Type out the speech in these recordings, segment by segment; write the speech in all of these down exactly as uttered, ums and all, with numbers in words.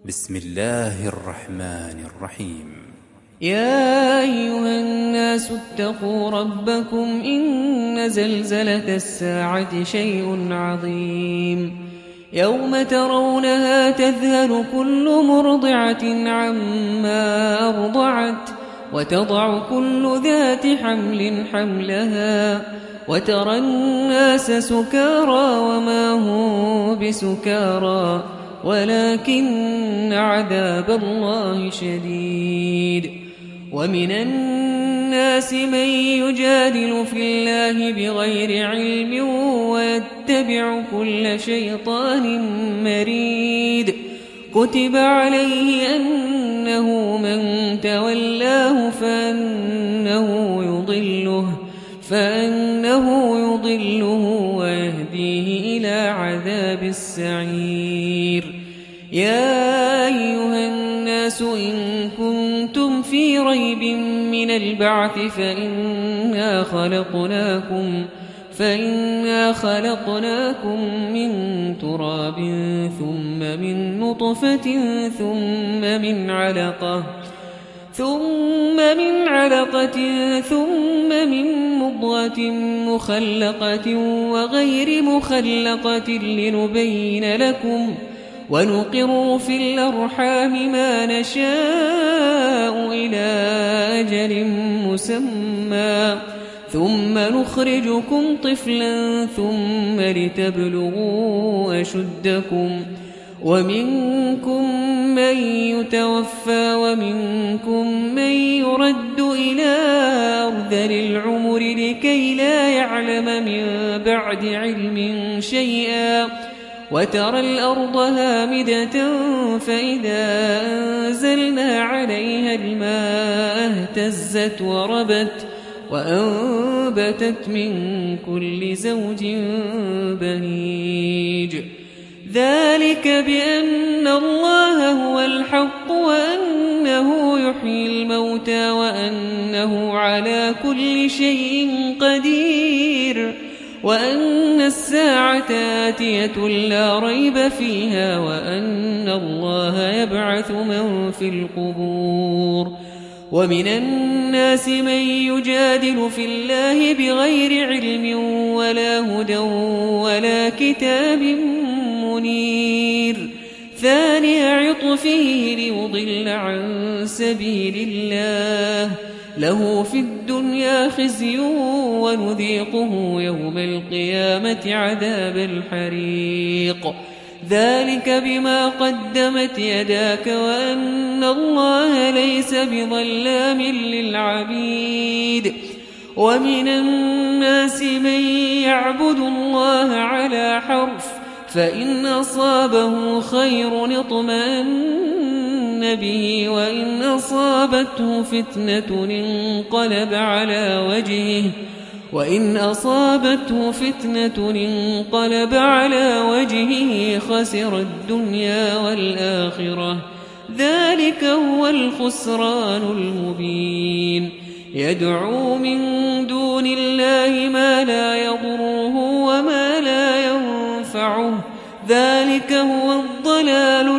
بسم الله الرحمن الرحيم. يا أيها الناس اتقوا ربكم إن زلزلة الساعة شيء عظيم يوم ترونها تذهل كل مرضعة عما أرضعت وتضع كل ذات حمل حملها وترى الناس سكارى وما هم بسكارى ولكن عذاب الله شديد. ومن الناس من يجادل في الله بغير علم ويتبع كل شيطان مريد كتب عليه أنه من تولاه فأنه يضله فأنه يضله ويهديه إلى عذاب السعير. يا أيها الناس إن كنتم في ريب من البعث فإنا خلقناكم فإنا خلقناكم من تراب ثم من نطفة ثم من علقة ثم من علقة ثم من مضغة مخلقة وغير مخلقة لنبين لكم ونقر في الأرحام ما نشاء إلى أجل مسمى ثم نخرجكم طفلا ثم لتبلغوا أشدكم ومنكم من يتوفى ومنكم من يرد إلى أرذل العمر لكي لا يعلم من بعد علم شيئا وترى الأرض هامدة فإذا أنزلنا عليها الماء اهتزت وربت وأنبتت من كل زوج بهيج. ذلك بأن الله هو الحق وأنه يحيي الموتى وأنه على كل شيء قدير وأن الساعة آتية لا ريب فيها وأن الله يبعث من في القبور. ومن الناس من يجادل في الله بغير علم ولا هدى ولا كتاب منير ثاني عطفه ليضل عن سبيل الله له في الدنيا خزي ونذيقه يوم القيامة عذاب الحريق. ذلك بما قدمت يداك وأن الله ليس بظلام للعبيد. ومن الناس من يعبد الله على حرف فإن أصابه خير اطمأن به وإن أصابته فتنة انقلب على وجهه وإن أصابته فتنة انقلب على وجهه خسر الدنيا والآخرة ذلك هو الخسران المبين. يدعو من دون الله ما لا يضره وما لا ينفعه ذلك هو الضلال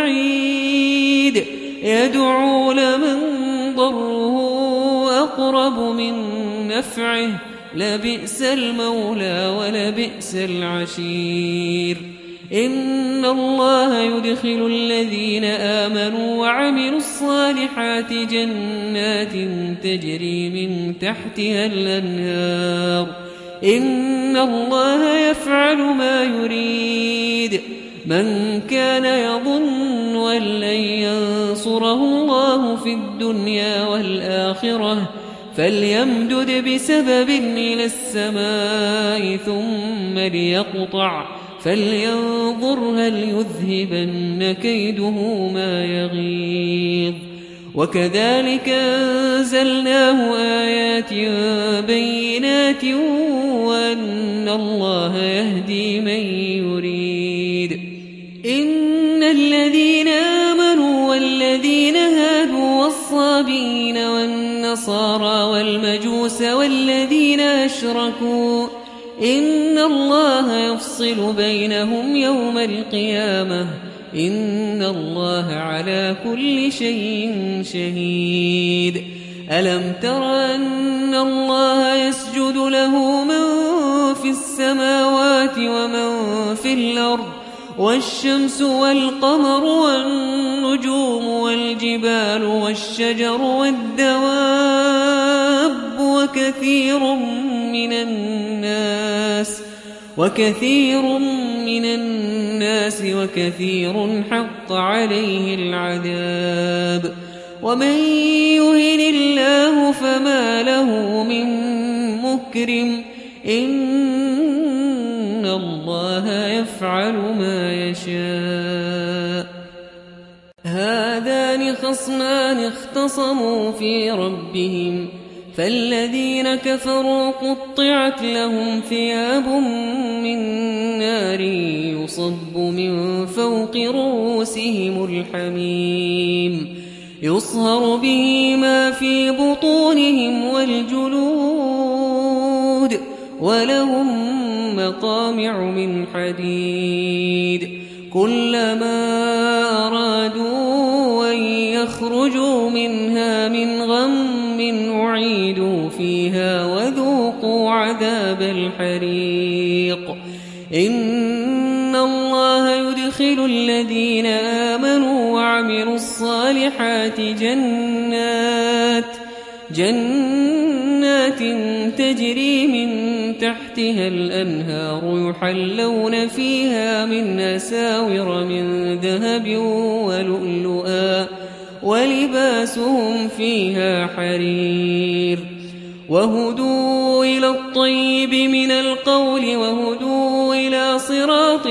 البعيد. يدعو لمن ضره أقرب من نفعه لبئس المولى ولبئس العشير. إن الله يدخل الذين آمنوا وعملوا الصالحات جنات تجري من تحتها الأنهار إن الله يفعل ما يريد. من كان يظن أن لن ينصره الله في الدنيا والآخرة فليمدد بسبب إلى السماء ثم ليقطع فلينظر هل يذهبن كيده ما يغيظ. وكذلك أنزلناه آيات بينات وأن الله يهدي من يريد. إن الذين آمنوا والذين هادوا والصابئين والنصارى والمجوس والذين أشركوا إن الله يفصل بينهم يوم القيامة إن الله على كل شيء شهيد ألم تر أن الله يسجد له من في السماوات ومن في الأرض والشمس والقمر والنجوم والجبال والشجر والدواب وكثير من الناس وكثير من الناس وكثير حق عليه العذاب ومن يهن الله فما له من مكرم إن الله يفعل ما يشاء هذان خصمان اختصموا في ربهم فالذين كفروا قطعت لهم ثياب من نار يصب من فوق رؤوسهم الحميم يصهر به ما في بطونهم والجلود ولهم مقامع من حديد كلما أرادوا أن يخرجوا منها من غم أعيدوا فيها وذوقوا عذاب الحريق إن الله يدخل الذين آمنوا وعملوا الصالحات جنات جنات تجري من تحتها الأنهار يحلون فيها من أساور من ذهب ولؤلؤا ولباسهم فيها حرير وهدوا إلى الطيب من القول وهدوا إلى صراط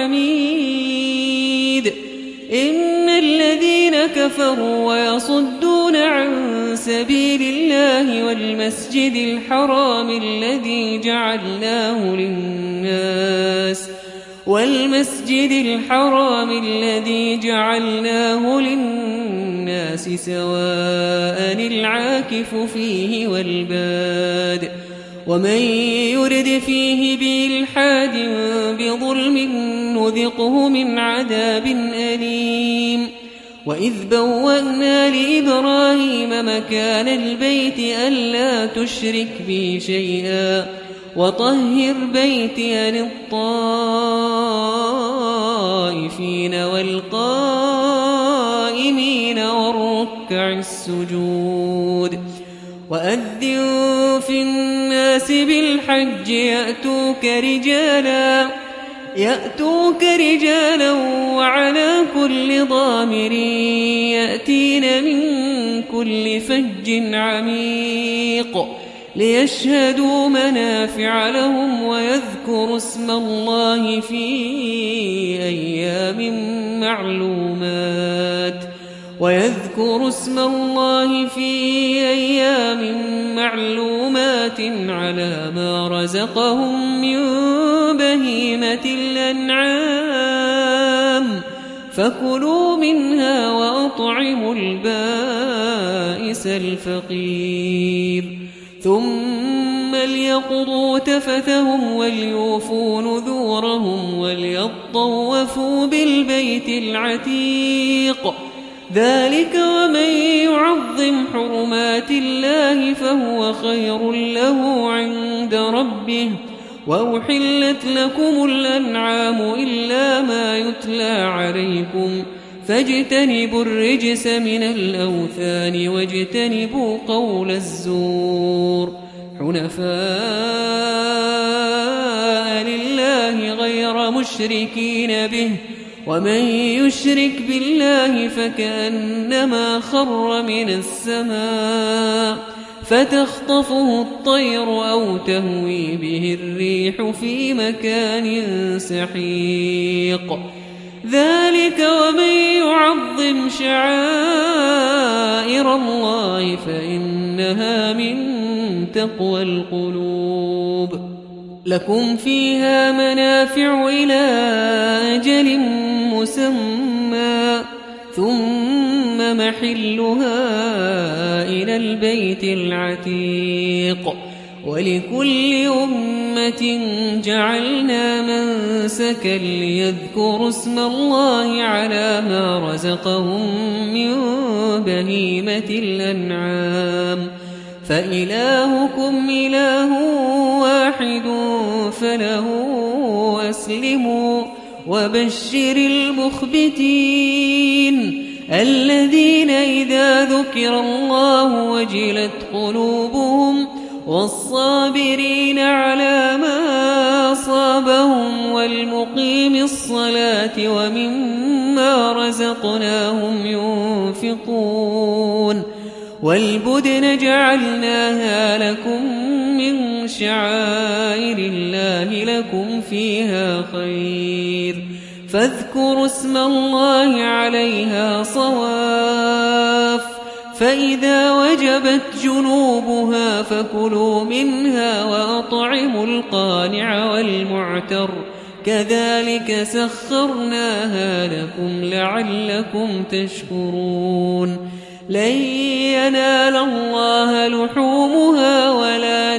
الحميد إن الذين كفروا ويصدون عن سبيل الله والمسجد الحرام الذي جعلناه للناس والمسجد الحرام الذي جعلناه للناس سواء العاكف فيه والباد ومن يرد فيه بإلحاد بظلم نذقه من عذاب أليم وإذ بوأنا لإبراهيم مكان البيت ألا تشرك بي شيئا وطهر بيتي للطائفين والقائمين والركع السجود وأذن في الناس بالحج يأتوك رجالا يأتوك رجالا وعلى كل ضامر يأتين من كل فج عميق ليشهدوا منافع لهم ويذكروا اسم الله في أيام معلومات ويذكروا اسم الله في أيام معلومات على ما رزقهم من بهيمة الأنعام فكلوا منها وأطعموا البائس الفقير ثم ليقضوا تفثهم وليوفوا نذورهم وليطوفوا بالبيت العتيق ذلك ومن يعظم حرمات الله فهو خير له عند ربه وأحلت لكم الأنعام إلا ما يتلى عليكم فاجتنبوا الرجس من الأوثان واجتنبوا قول الزور حنفاء لله غير مشركين به ومن يشرك بالله فكأنما خر من السماء فتخطفه الطير أو تهوي به الريح في مكان سحيق ذلك ومن يعظم شعائر الله فإنها من تقوى القلوب لكم فيها منافع إلى أجل مسمى ثم محلها إلى البيت العتيق ولكل أمة جعلنا منسكا ليذكروا اسم الله على ما رزقهم من بهيمة الأنعام فإلهكم إله واحد فله أسلموا وبشر المخبتين الذين إذا ذكر الله وجلت قلوبهم والصابرين على ما أصابهم والمقيم الصلاة ومما رزقناهم ينفقون والبدن جعلناها لكم من شعائر الله لكم فيها خير فاذكروا اسم الله عليها صواف فإذا وجبت جنوبها فكلوا منها وأطعموا القانع والمعتر كذلك سخرناها لكم لعلكم تشكرون لن ينال الله لحومها ولا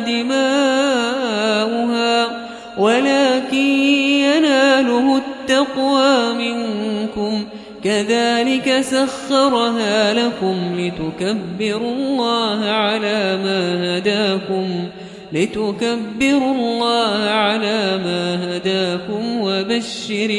دماؤها ولكن يناله التقوى منكم كذلك سخرها لكم لتكبروا الله على ما هداكم لتكبروا الله على ما هداكم وبشر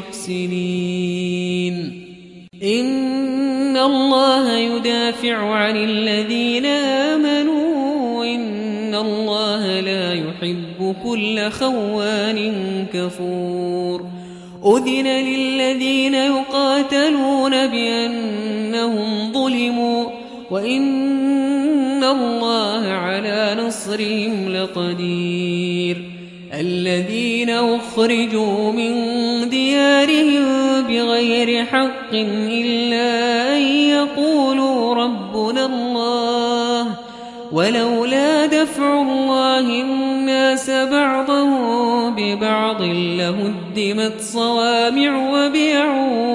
المحسنين إن الله يدافع عن الذين آمنوا إن الله لا يحب كل خوان كفور أذن للذين يقاتلون بأنهم ظلموا وإن الله على نصرهم لقدير الذين أخرجوا من ديارهم بغير حق إلا أن يقولوا ربنا الله ولولا دفع الله الناس بعضهم ببعض لهدمت صوامع وبيع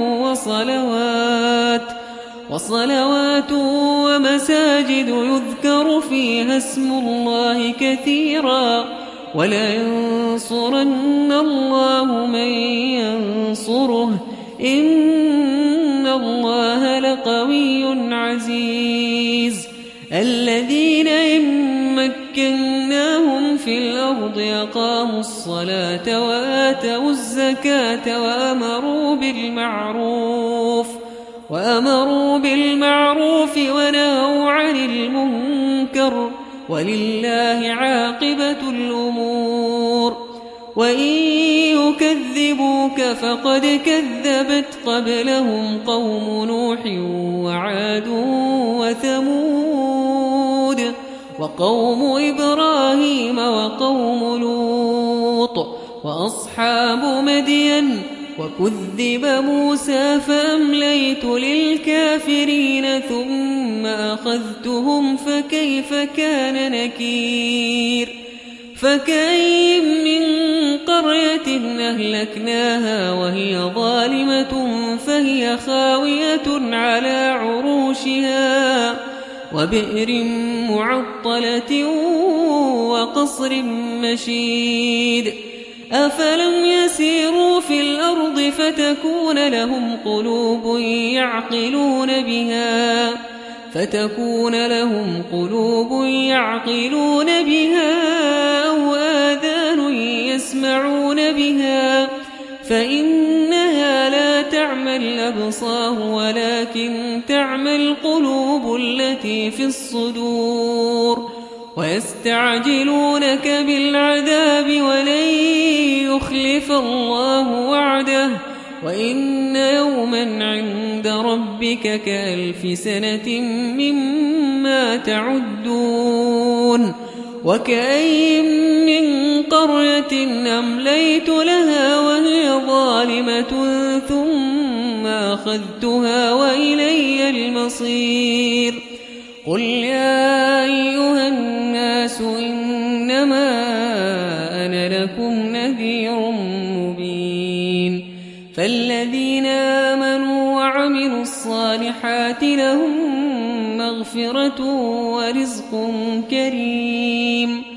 وصلوات وصلوات ومساجد يذكر فيها اسم الله كثيرا ولينصرن الله من ينصره إن الله لقوي عزيز الذين إن مكناهم في الأرض أقاموا الصلاة وآتوا الزكاة وأمروا بالمعروف وأمروا بالمعروف ونهوا عن المنكر ولله عاقبة الأمور وإن يكذبوك فقد كذبت قبلهم قوم نوح وعاد وثمود وقوم إبراهيم وقوم لوط وأصحاب مدين وكذب موسى فأمليت للكافرين ثم أخذتهم فكيف كان نكير فكأين من قرية أهلكناها وهي ظالمة فهي خاوية على عروشها وبئر معطلة وقصر مشيد أفلم يسيروا في الأرض فتكون لهم قلوب يعقلون بها فتكون لهم قلوب يعقلون بها أو آذان يسمعون بها فإنها لا تعمى الأبصار ولكن تعمى القلوب التي في الصدور ويستعجلونك بالعذاب ولن يخلف الله وعده وإن يوما عند ربك كألف سنة مما تعدون وكأين من قرية أمليت لها وهي ظالمة ثم أخذتها وإلي المصير قل يا أيها الناس إنما أنا لكم نذير مبين فالذين آمنوا وعملوا الصالحات لهم مغفرة ورزق كريم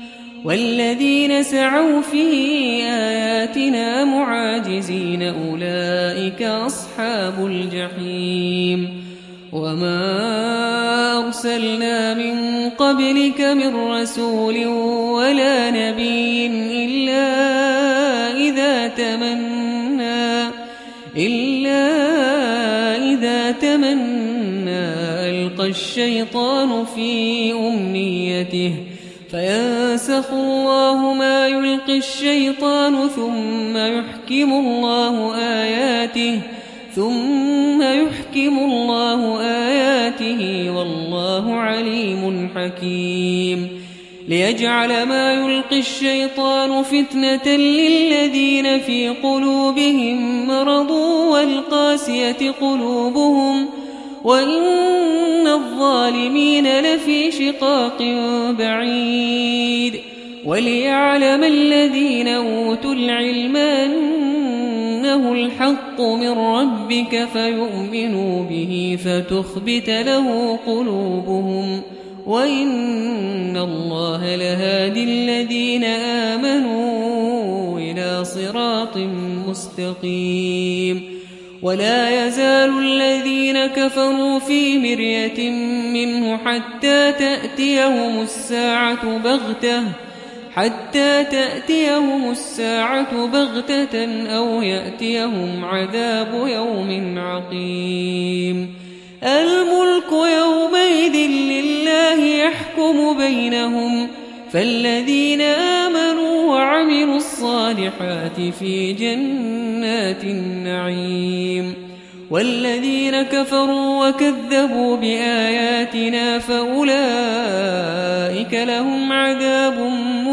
والذين سعوا في آياتنا معاجزين أولئك أصحاب الجحيم وما أرسلنا من قبلك من رسول ولا نبي إلا إذا تمنى إلا إذا تمنى ألقى الشيطان في أمنيته فينسخ الله ما يلقي الشيطان ثم يحكم الله آياته ثم يحكم الله آياته والله عليم حكيم ليجعل ما يلقي الشيطان فتنة للذين في قلوبهم مرض والقاسية قلوبهم وإن الظالمين لفي شقاق بعيد وليعلم الذين أوتوا العلم أنه الحق من ربك فيؤمنوا به فتخبت له قلوبهم وإن الله لهادي الذين آمنوا إلى صراط مستقيم ولا يزال الذين كفروا في مرية منه حتى تأتيهم الساعة بغتة حتى تأتيهم الساعة بغتة أو يأتيهم عذاب يوم عقيم الملك يومئذ لله يحكم بينهم فالذين آمنوا وعملوا الصالحات في جنات النعيم والذين كفروا وكذبوا بآياتنا فأولئك لهم عذاب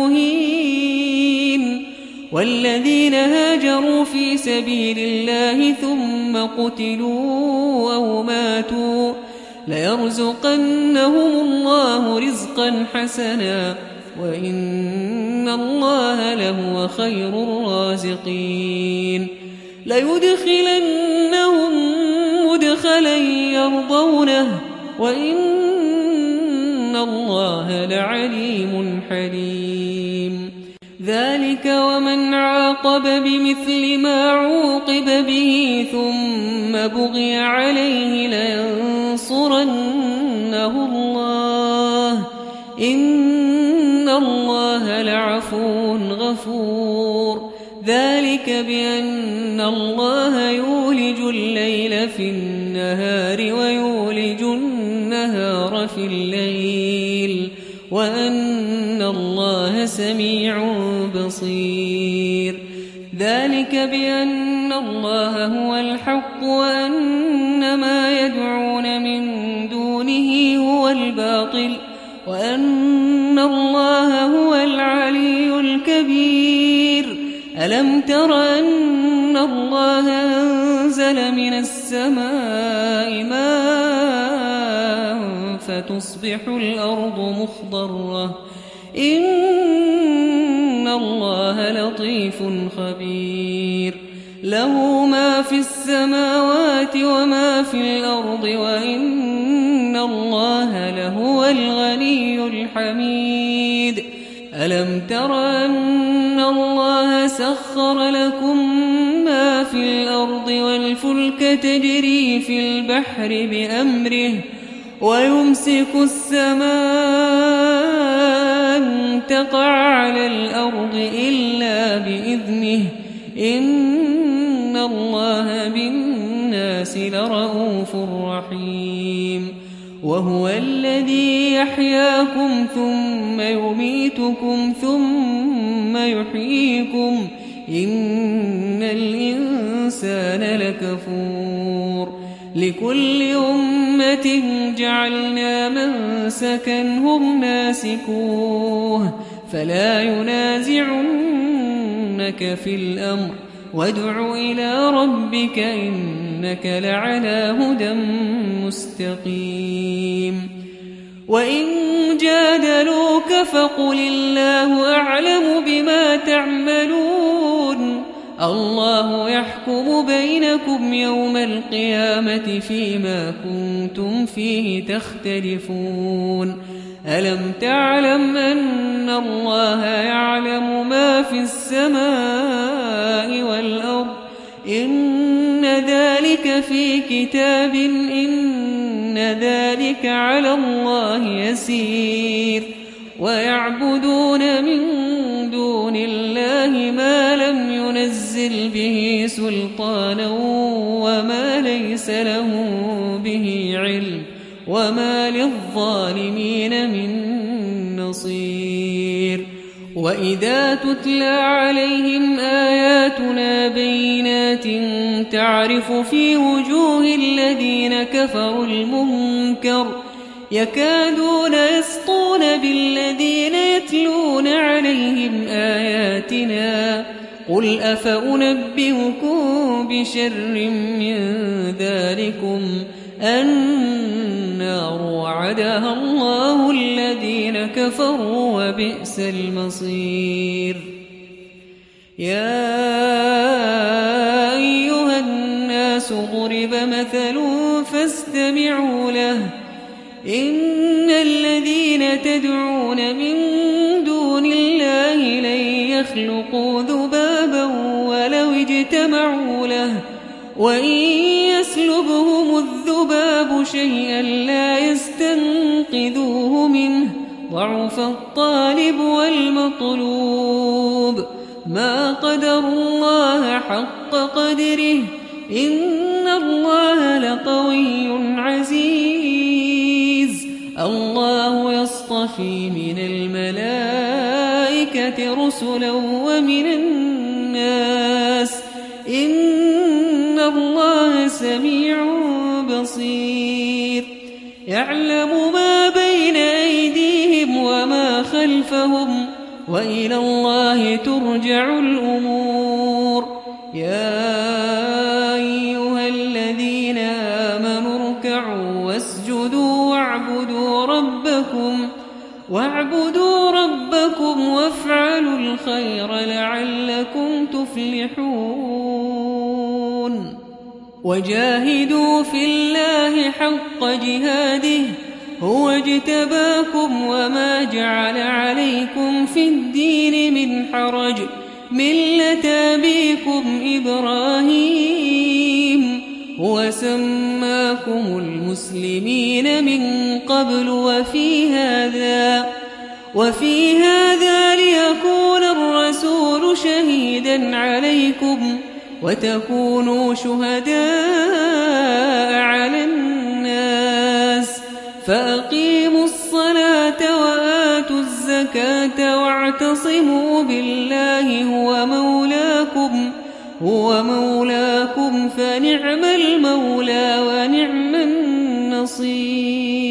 مهين والذين هاجروا في سبيل الله ثم قتلوا أو ماتوا ليرزقنهم الله رزقا حسنا وإن الله لهو خير الرازقين ليدخلنهم مدخلا يرضونه وإن الله لعليم حليم ذلك ومن عاقب بمثل ما عوقب به ثم بغي عليه لينصرنه الله إن الله لعفو غفور ذلك بأن الله يولج الليل في النهار ويولج النهار في الليل وأن الله سميع بصير ذلك بأن الله هو الحق وأن ما يدعون من دونه هو الباطل وأن الله هو العلي الكبير ألم تر أن الله أنزل من السماء ماء فتصبح الأرض مخضرة إن الله لطيف خبير له ما في السماوات وما في الأرض وإن الله لهو الغني الحميد ألم تر أن الله سخر لكم ما في الأرض والفلك تجري في البحر بأمره ويمسك السماء أن تقع على الأرض إلا بإذنه إن الله بالناس لرءوف رحيم وهو الذي يحياكم ثم يميتكم ثم يحييكم إن الإنسان لكفور لكل أمة جعلنا منسكا هم ناسكوه فلا ينازعنك في الأمر وادع إلى ربك إنك لعلى هدى مستقيم وإن جادلوك فقل الله أعلم بما تعملون الله يحكم بينكم يوم القيامة فيما كنتم فيه تختلفون ألم تعلم أن الله يعلم ما في السماء والأرض إن ذلك في كتاب إن ذلك على الله يسير ويعبدون من دون الله ما لم ينزل به سلطانا وما ليس له به علم وما للظالمين من نصير وإذا تتلى عليهم آياتنا بينات تعرف في وجوه الذين كفروا المنكر يكادون يسطون بالذين يتلون عليهم آياتنا قل أفأنبئكم بشر من ذلكم النار وعدها الله الذين كفروا وبئس المصير يا أيها الناس ضرب مثل فاستمعوا له إن الذين تدعون من دون الله لن يخلقوا ذبابا ولو اجتمعوا له وإن يسلبهم الذباب شيئا لا يستنقذوه منه ضعف الطالب والمطلوب ما قدر الله حق قدره إن الله لقوي عزيز الله يصطفي من الملائكة رسلا ومن الناس إن الله سميع بصير يعلم ما بين أيديهم وما خلفهم وإلى الله ترجع الأمور يا أيها الذين آمنوا اركعوا واسجدوا واعبدوا ربكم واعبدوا ربكم وافعلوا الخير لعلكم تفلحون وجاهدوا في الله حق جهاده هو اجتباكم وما جعل عليكم في الدين من حرج ملة أبيكم إبراهيم هو سماكم المسلمين من قبل وفي هذا وفي هذا ليكون الرسول شهيدا عليكم وتكونوا شهداء على الناس فأقيموا الصلاة وآتوا الزكاة واعتصموا بالله هو مولاكم هو مولاكم فنعم المولى ونعم النصير